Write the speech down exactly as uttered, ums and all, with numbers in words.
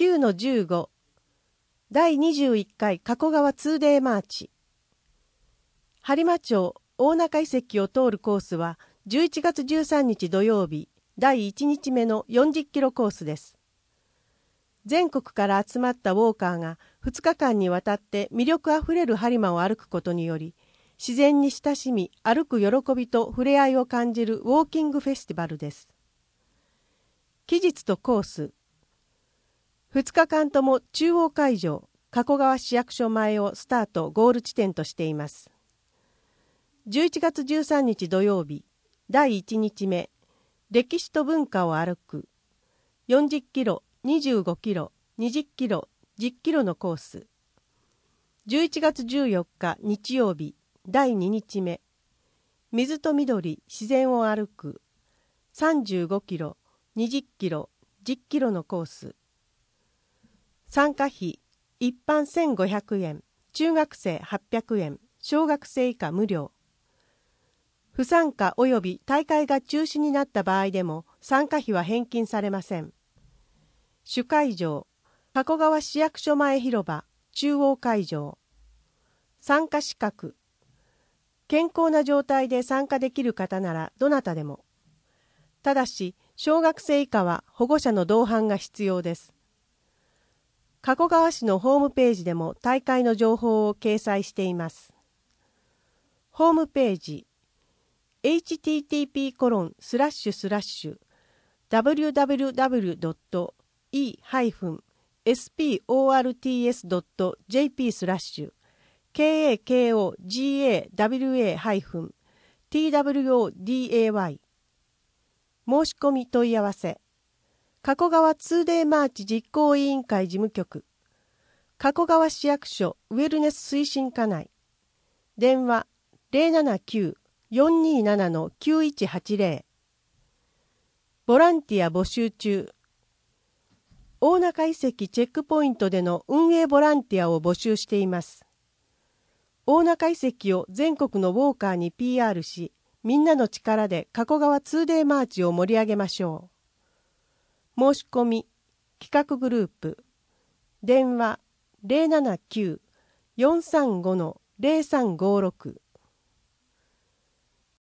きゅうのじゅうご だいにじゅういっかい加古川 ツーデー マーチ。播磨町大中遺跡を通るコースはじゅういちがつじゅうさんにち土曜日だいいちにちめのよんじゅっキロコースです。全国から集まったウォーカーがふつかかんにわたって魅力あふれる播磨を歩くことにより、自然に親しみ歩く喜びと触れ合いを感じるウォーキングフェスティバルです。期日とコース。ふつかかんとも中央会場加古川市役所前をスタートゴール地点としています。じゅういちがつじゅうさんにち土曜日だいいちにちめ、歴史と文化を歩くよんじゅっキロ、にじゅうごキロ、にじゅっキロ、じゅっキロのコース。じゅういちがつじゅうよっか日曜日だいににちめ、水と緑自然を歩くさんじゅうごキロ、にじゅっキロ、じゅっキロのコース。参加費一般せんごひゃくえん、中学生はっぴゃくえん、小学生以下無料。不参加及び大会が中止になった場合でも参加費は返金されません。主会場加古川市役所前広場中央会場。参加資格健康な状態で参加できる方ならどなたでも。ただし小学生以下は保護者の同伴が必要です。加古川市のホームページでも大会の情報を掲載しています。ホームページ エイチティーティーピーコロンスラッシュスラッシュダブリューダブリューダブリュードットイーエスピーオーアールティーエスドットジェーピースラッシュケーエーケーオージーエーダブリューエーティーダブリューオーディーエーワイ 申し込み問い合わせ加古川 ツーデー マーチ実行委員会事務局加古川市役所ウェルネス推進課内電話 ゼロななきゅう よんにーなな きゅういちはちゼロ ボランティア募集中大中遺跡チェックポイントでの運営ボランティアを募集しています。大中遺跡を全国のウォーカーに ピーアール し、みんなの力で加古川 ツーデー マーチを盛り上げましょう。申し込み企画グループ電話 ゼロななきゅう よんさんご ゼロさんごろく